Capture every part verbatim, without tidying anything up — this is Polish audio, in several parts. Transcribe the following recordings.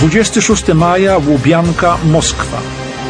dwudziestego szóstego maja, Łubianka, Moskwa.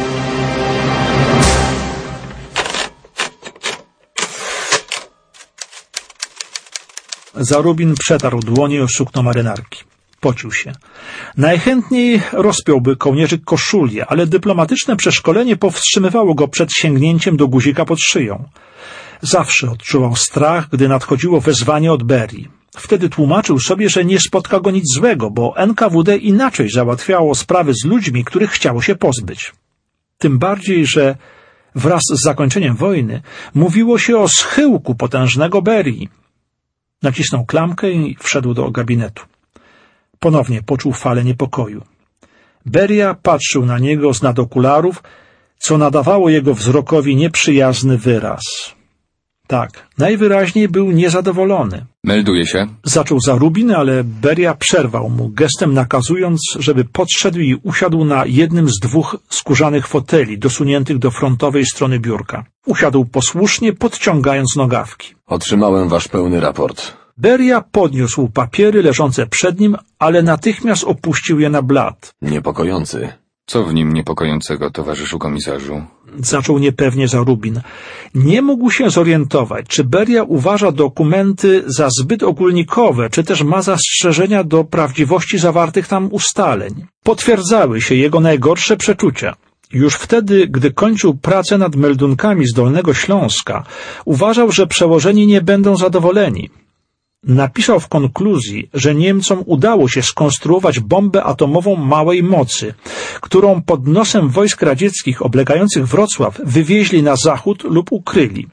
Zarubin przetarł dłonie o sukno marynarki. Pocił się. Najchętniej rozpiąłby kołnierzyk koszulę, ale dyplomatyczne przeszkolenie powstrzymywało go przed sięgnięciem do guzika pod szyją. Zawsze odczuwał strach, gdy nadchodziło wezwanie od Berii. Wtedy tłumaczył sobie, że nie spotka go nic złego, bo N K W D inaczej załatwiało sprawy z ludźmi, których chciało się pozbyć. Tym bardziej, że wraz z zakończeniem wojny mówiło się o schyłku potężnego Berii. Nacisnął klamkę i wszedł do gabinetu. Ponownie poczuł falę niepokoju. Beria patrzył na niego z nad okularów, co nadawało jego wzrokowi nieprzyjazny wyraz. Tak, najwyraźniej był niezadowolony. Melduje się. Zaczął Zarubin, ale Beria przerwał mu, gestem nakazując, żeby podszedł i usiadł na jednym z dwóch skórzanych foteli dosuniętych do frontowej strony biurka. Usiadł posłusznie, podciągając nogawki. Otrzymałem wasz pełny raport. Beria podniósł papiery leżące przed nim, ale natychmiast opuścił je na blat. Niepokojący. Co w nim niepokojącego, towarzyszu komisarzu? Zaczął niepewnie Zarubin. Nie mógł się zorientować, czy Beria uważa dokumenty za zbyt ogólnikowe, czy też ma zastrzeżenia do prawdziwości zawartych tam ustaleń. Potwierdzały się jego najgorsze przeczucia. Już wtedy, gdy kończył pracę nad meldunkami z Dolnego Śląska, uważał, że przełożeni nie będą zadowoleni. Napisał w konkluzji, że Niemcom udało się skonstruować bombę atomową małej mocy, którą pod nosem wojsk radzieckich oblegających Wrocław wywieźli na zachód lub ukryli.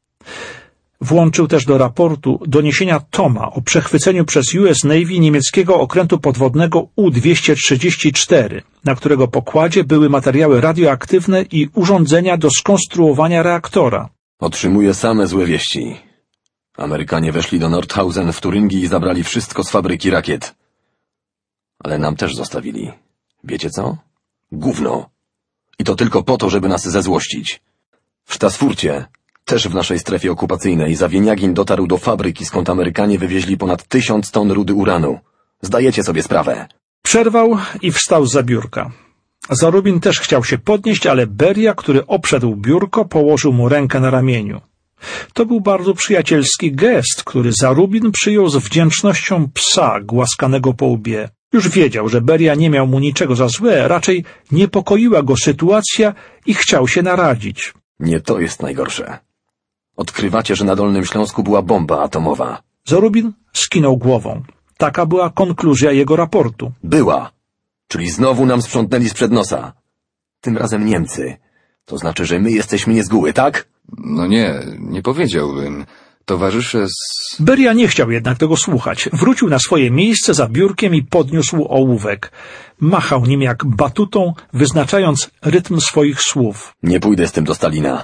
Włączył też do raportu doniesienia Toma o przechwyceniu przez U S Navy niemieckiego okrętu podwodnego U dwieście trzydzieści cztery, na którego pokładzie były materiały radioaktywne i urządzenia do skonstruowania reaktora. Otrzymuję same złe wieści. Amerykanie weszli do Nordhausen w Turyngii i zabrali wszystko z fabryki rakiet. Ale nam też zostawili. Wiecie co? Gówno. I to tylko po to, żeby nas zezłościć. W Sztasfurcie, też w naszej strefie okupacyjnej, Zawieniagin dotarł do fabryki, skąd Amerykanie wywieźli ponad tysiąc ton rudy uranu. Zdajecie sobie sprawę? Przerwał i wstał zza biurka. Zarubin też chciał się podnieść, ale Beria, który obszedł biurko, położył mu rękę na ramieniu. To był bardzo przyjacielski gest, który Zarubin przyjął z wdzięcznością psa głaskanego po łbie. Już wiedział, że Beria nie miał mu niczego za złe, raczej niepokoiła go sytuacja i chciał się naradzić. Nie to jest najgorsze. Odkrywacie, że na Dolnym Śląsku była bomba atomowa. Zarubin skinął głową. Taka była konkluzja jego raportu. Była. Czyli znowu nam sprzątnęli sprzed nosa. Tym razem Niemcy. To znaczy, że my jesteśmy nie z góry, tak? No nie, nie powiedziałbym. Towarzysze z... Beria nie chciał jednak tego słuchać. Wrócił na swoje miejsce za biurkiem i podniósł ołówek. Machał nim jak batutą, wyznaczając rytm swoich słów. Nie pójdę z tym do Stalina.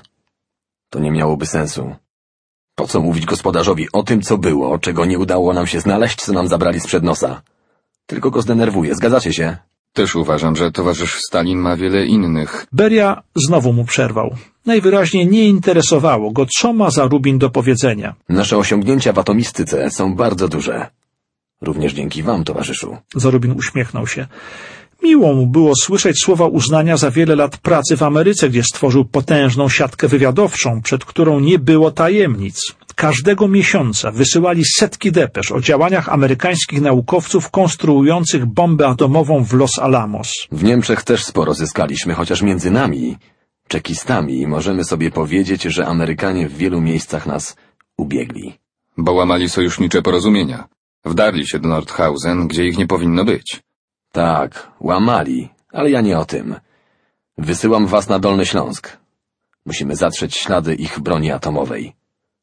To nie miałoby sensu. Po co mówić gospodarzowi o tym, co było, czego nie udało nam się znaleźć, co nam zabrali sprzed nosa? Tylko go zdenerwuje, zgadzacie się? Też uważam, że towarzysz Stalin ma wiele innych... Beria znowu mu przerwał. Najwyraźniej nie interesowało go, co ma Zarubin do powiedzenia. Nasze osiągnięcia w atomistyce są bardzo duże. Również dzięki wam, towarzyszu. Zarubin uśmiechnął się. Miło mu było słyszeć słowa uznania za wiele lat pracy w Ameryce, gdzie stworzył potężną siatkę wywiadowczą, przed którą nie było tajemnic. Każdego miesiąca wysyłali setki depesz o działaniach amerykańskich naukowców konstruujących bombę atomową w Los Alamos. W Niemczech też sporo zyskaliśmy, chociaż między nami, czekistami, możemy sobie powiedzieć, że Amerykanie w wielu miejscach nas ubiegli. Bo łamali sojusznicze porozumienia. Wdarli się do Nordhausen, gdzie ich nie powinno być. Tak, łamali, ale ja nie o tym. Wysyłam was na Dolny Śląsk. Musimy zatrzeć ślady ich broni atomowej.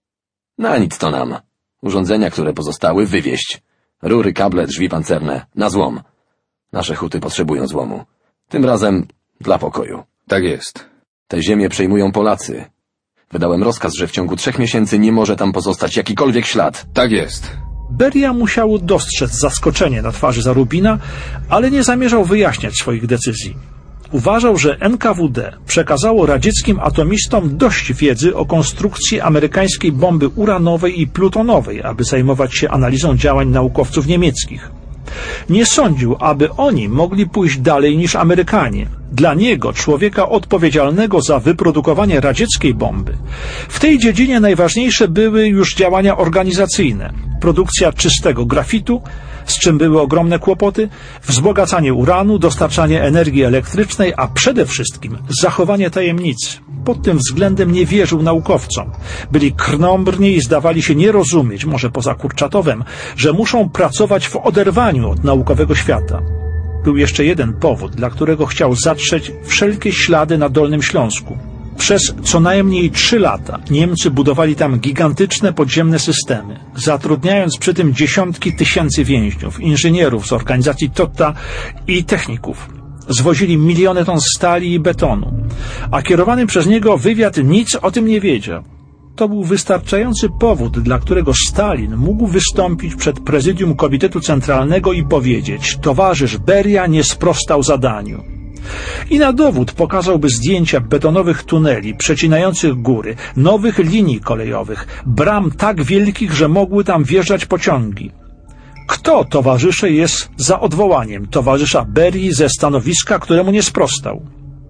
Na nic to nam. Urządzenia, które pozostały, wywieźć. Rury, kable, drzwi pancerne. Na złom. Nasze huty potrzebują złomu. Tym razem dla pokoju. Tak jest. Te ziemie przejmują Polacy. Wydałem rozkaz, że w ciągu trzech miesięcy nie może tam pozostać jakikolwiek ślad. Tak jest. Beria musiał dostrzec zaskoczenie na twarzy Zarubina, ale nie zamierzał wyjaśniać swoich decyzji. Uważał, że N K W D przekazało radzieckim atomistom dość wiedzy o konstrukcji amerykańskiej bomby uranowej i plutonowej, aby zajmować się analizą działań naukowców niemieckich. Nie sądził, aby oni mogli pójść dalej niż Amerykanie. Dla niego, człowieka odpowiedzialnego za wyprodukowanie radzieckiej bomby, w tej dziedzinie najważniejsze były już działania organizacyjne. Produkcja czystego grafitu, z czym były ogromne kłopoty, wzbogacanie uranu, dostarczanie energii elektrycznej, a przede wszystkim zachowanie tajemnicy. Pod tym względem nie wierzył naukowcom. Byli krnąbrni i zdawali się nie rozumieć, może poza Kurczatowem, że muszą pracować w oderwaniu od naukowego świata. Był jeszcze jeden powód, dla którego chciał zatrzeć wszelkie ślady na Dolnym Śląsku. Przez co najmniej trzy lata Niemcy budowali tam gigantyczne podziemne systemy, zatrudniając przy tym dziesiątki tysięcy więźniów, inżynierów z organizacji Totta i techników. Zwozili miliony ton stali i betonu, a kierowany przez niego wywiad nic o tym nie wiedział. To był wystarczający powód, dla którego Stalin mógł wystąpić przed prezydium Komitetu Centralnego i powiedzieć: towarzysz Beria nie sprostał zadaniu. I na dowód pokazałby zdjęcia betonowych tuneli przecinających góry, nowych linii kolejowych, bram tak wielkich, że mogły tam wjeżdżać pociągi. Kto, towarzysze, jest za odwołaniem towarzysza Berii ze stanowiska, któremu nie sprostał?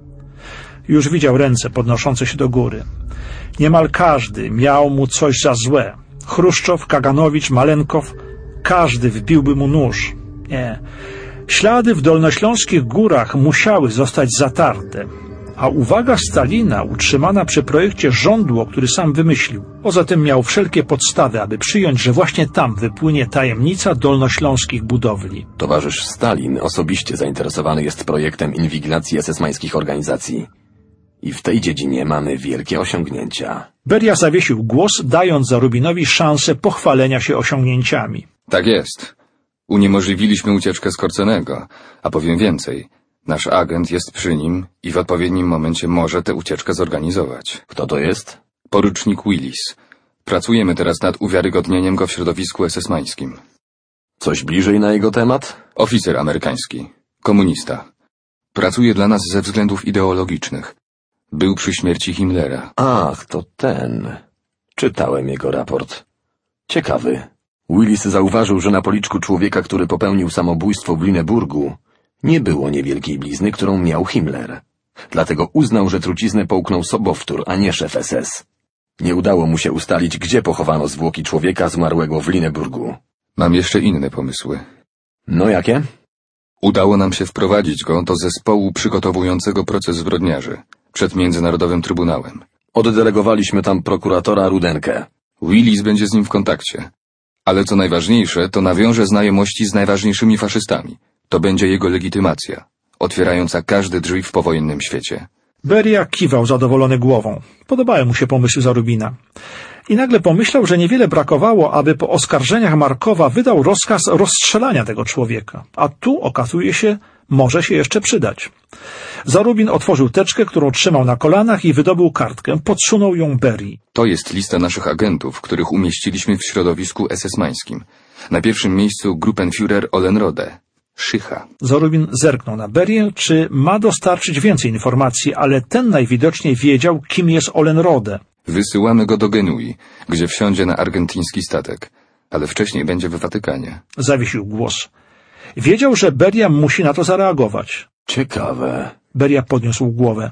Już widział ręce podnoszące się do góry. Niemal każdy miał mu coś za złe. Chruszczow, Kaganowicz, Malenkow, każdy wbiłby mu nóż. Nie. Ślady w dolnośląskich górach musiały zostać zatarte, a uwaga Stalina utrzymana przy projekcie żądło, który sam wymyślił. Poza tym miał wszelkie podstawy, aby przyjąć, że właśnie tam wypłynie tajemnica dolnośląskich budowli. Towarzysz Stalin osobiście zainteresowany jest projektem inwigilacji esesmańskich organizacji. I w tej dziedzinie mamy wielkie osiągnięcia. Beria zawiesił głos, dając Zarubinowi szansę pochwalenia się osiągnięciami. Tak jest. Uniemożliwiliśmy ucieczkę Skorcenego, a powiem więcej. Nasz agent jest przy nim i w odpowiednim momencie może tę ucieczkę zorganizować. Kto to jest? Porucznik Willis. Pracujemy teraz nad uwiarygodnieniem go w środowisku esesmańskim. Coś bliżej na jego temat? Oficer amerykański. Komunista. Pracuje dla nas ze względów ideologicznych. Był przy śmierci Himmlera. Ach, to ten. Czytałem jego raport. Ciekawy. Willis zauważył, że na policzku człowieka, który popełnił samobójstwo w Lüneburgu, nie było niewielkiej blizny, którą miał Himmler. Dlatego uznał, że truciznę połknął sobowtór, a nie szef S S. Nie udało mu się ustalić, gdzie pochowano zwłoki człowieka zmarłego w Lüneburgu. Mam jeszcze inne pomysły. No jakie? Udało nam się wprowadzić go do zespołu przygotowującego proces zbrodniarzy przed Międzynarodowym Trybunałem. Oddelegowaliśmy tam prokuratora Rudenkę. Willis będzie z nim w kontakcie. Ale co najważniejsze, to nawiąże znajomości z najważniejszymi faszystami. To będzie jego legitymacja, otwierająca każde drzwi w powojennym świecie. Beria kiwał zadowolony głową. Podobały mu się pomysły Zarubina. I nagle pomyślał, że niewiele brakowało, aby po oskarżeniach Markowa wydał rozkaz rozstrzelania tego człowieka. A tu, okazuje się, może się jeszcze przydać. Zarubin otworzył teczkę, którą trzymał na kolanach i wydobył kartkę. Podsunął ją Berii. To jest lista naszych agentów, których umieściliśmy w środowisku esesmańskim. Na pierwszym miejscu Gruppenführer Olenrode. Szycha. Zarubin zerknął na Berię, czy ma dostarczyć więcej informacji, ale ten najwidoczniej wiedział, kim jest Olenrode. Wysyłamy go do Genui, gdzie wsiądzie na argentyński statek, ale wcześniej będzie w Watykanie. Zawiesił głos. Wiedział, że Beria musi na to zareagować. Ciekawe. Beria podniósł głowę.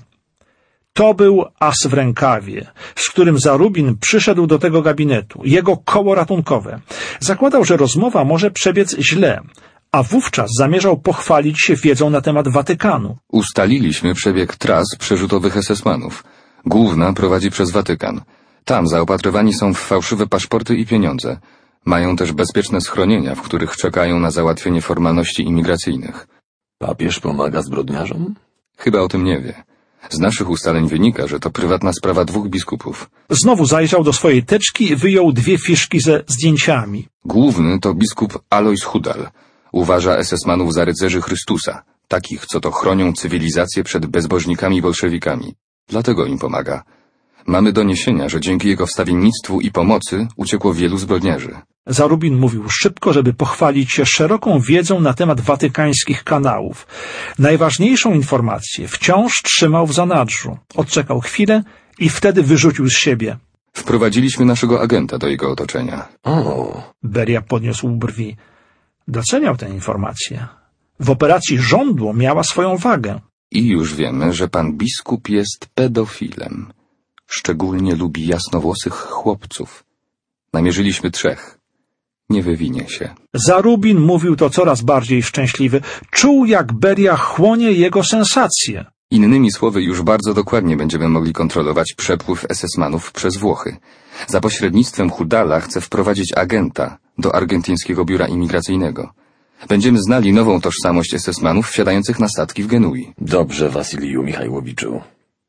To był as w rękawie, z którym Zarubin przyszedł do tego gabinetu, jego koło ratunkowe. Zakładał, że rozmowa może przebiec źle, a wówczas zamierzał pochwalić się wiedzą na temat Watykanu. Ustaliliśmy przebieg tras przerzutowych esesmanów. Główna prowadzi przez Watykan. Tam zaopatrywani są w fałszywe paszporty i pieniądze. Mają też bezpieczne schronienia, w których czekają na załatwienie formalności imigracyjnych. Papież pomaga zbrodniarzom? Chyba o tym nie wie. Z naszych ustaleń wynika, że to prywatna sprawa dwóch biskupów. Znowu zajrzał do swojej teczki i wyjął dwie fiszki ze zdjęciami. Główny to biskup Alois Hudal. Uważa esesmanów za rycerzy Chrystusa, takich, co to chronią cywilizację przed bezbożnikami bolszewikami. Dlatego im pomaga. Mamy doniesienia, że dzięki jego wstawiennictwu i pomocy uciekło wielu zbrodniarzy. Zarubin mówił szybko, żeby pochwalić się szeroką wiedzą na temat watykańskich kanałów. Najważniejszą informację wciąż trzymał w zanadrzu. Odczekał chwilę i wtedy wyrzucił z siebie. Wprowadziliśmy naszego agenta do jego otoczenia. O. Beria podniósł brwi. Doceniał tę informację. W operacji żądło miała swoją wagę. I już wiemy, że pan biskup jest pedofilem. Szczególnie lubi jasnowłosych chłopców. Namierzyliśmy trzech. Nie wywinie się. Zarubin mówił to coraz bardziej szczęśliwy. Czuł, jak Beria chłonie jego sensacje. Innymi słowy, już bardzo dokładnie będziemy mogli kontrolować przepływ es es manów przez Włochy. Za pośrednictwem Hudala chce wprowadzić agenta do argentyńskiego biura imigracyjnego. Będziemy znali nową tożsamość es es manów wsiadających na statki w Genui. Dobrze, Wasiliju Michajłowiczu.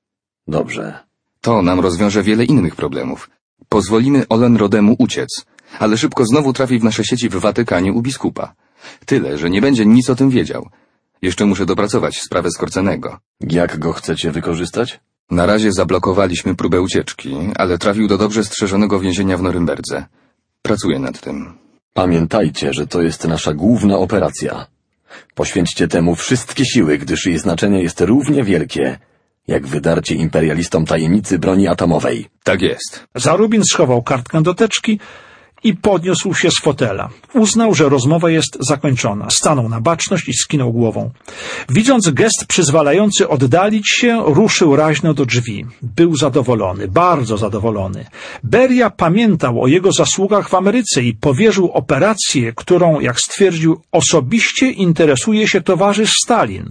Dobrze. To nam rozwiąże wiele innych problemów. Pozwolimy Olenrodemu uciec, ale szybko znowu trafi w nasze sieci w Watykanie u biskupa. Tyle, że nie będzie nic o tym wiedział. Jeszcze muszę dopracować sprawę Skorcenego. Jak go chcecie wykorzystać? Na razie zablokowaliśmy próbę ucieczki, ale trafił do dobrze strzeżonego więzienia w Norymberdze. Pracuję nad tym. Pamiętajcie, że to jest nasza główna operacja. Poświęćcie temu wszystkie siły, gdyż jej znaczenie jest równie wielkie, jak wydarcie imperialistom tajemnicy broni atomowej. Tak jest. Zarubin schował kartkę do teczki i podniósł się z fotela. Uznał, że rozmowa jest zakończona. Stanął na baczność i skinął głową. Widząc gest przyzwalający oddalić się, ruszył raźno do drzwi. Był zadowolony, bardzo zadowolony. Beria pamiętał o jego zasługach w Ameryce i powierzył operację, którą, jak stwierdził, osobiście interesuje się towarzysz Stalin.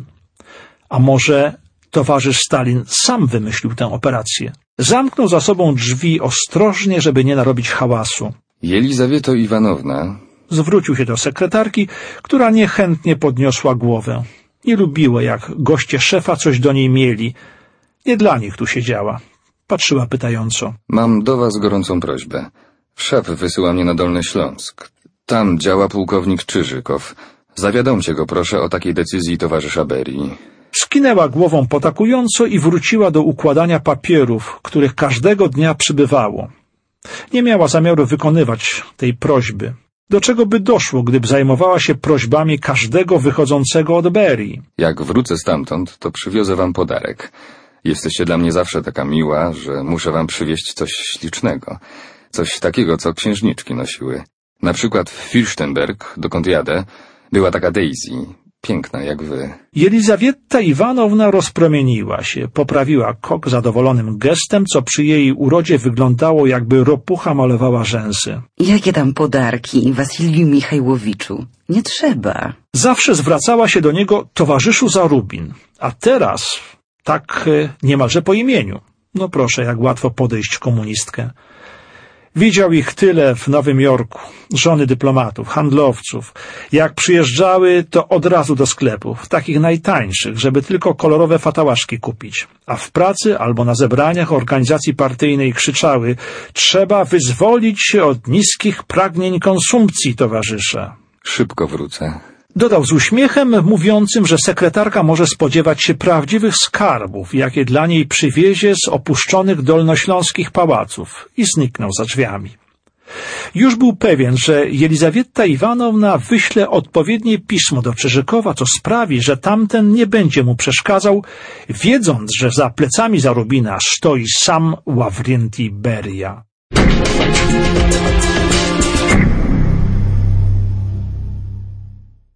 A może towarzysz Stalin sam wymyślił tę operację? Zamknął za sobą drzwi ostrożnie, żeby nie narobić hałasu. Jelizawieto Iwanowna... Zwrócił się do sekretarki, która niechętnie podniosła głowę. Nie lubiła, jak goście szefa coś do niej mieli. Nie dla nich tu siedziała. Patrzyła pytająco. Mam do was gorącą prośbę. Szef wysyła mnie na Dolny Śląsk. Tam działa pułkownik Czyżykow. Zawiadomcie go proszę o takiej decyzji towarzysza Berii. Skinęła głową potakująco i wróciła do układania papierów, których każdego dnia przybywało. Nie miała zamiaru wykonywać tej prośby. Do czego by doszło, gdyby zajmowała się prośbami każdego wychodzącego od Berii? Jak wrócę stamtąd, to przywiozę wam podarek. Jesteście dla mnie zawsze taka miła, że muszę wam przywieźć coś ślicznego. Coś takiego, co księżniczki nosiły. Na przykład w Fürstenberg, dokąd jadę, była taka Daisy. Piękna jak wy. Jelizawieta Iwanowna rozpromieniła się, poprawiła kok zadowolonym gestem, co przy jej urodzie wyglądało, jakby ropucha malowała rzęsy. Jakie tam podarki, Wasiliu Michajłowiczu? Nie trzeba. Zawsze zwracała się do niego towarzyszu Zarubin, a teraz tak niemalże po imieniu. No proszę, jak łatwo podejść komunistkę. Widział ich tyle w Nowym Jorku, żony dyplomatów, handlowców. Jak przyjeżdżały, to od razu do sklepów, takich najtańszych, żeby tylko kolorowe fatałaszki kupić. A w pracy albo na zebraniach organizacji partyjnej krzyczały: trzeba wyzwolić się od niskich pragnień konsumpcji, towarzysze. Szybko wrócę. Dodał z uśmiechem, mówiącym, że sekretarka może spodziewać się prawdziwych skarbów, jakie dla niej przywiezie z opuszczonych dolnośląskich pałaców, i zniknął za drzwiami. Już był pewien, że Jelizawieta Iwanowna wyśle odpowiednie pismo do Czyżykowa, co sprawi, że tamten nie będzie mu przeszkadzał, wiedząc, że za plecami Zarubina stoi sam Ławrentii Beria.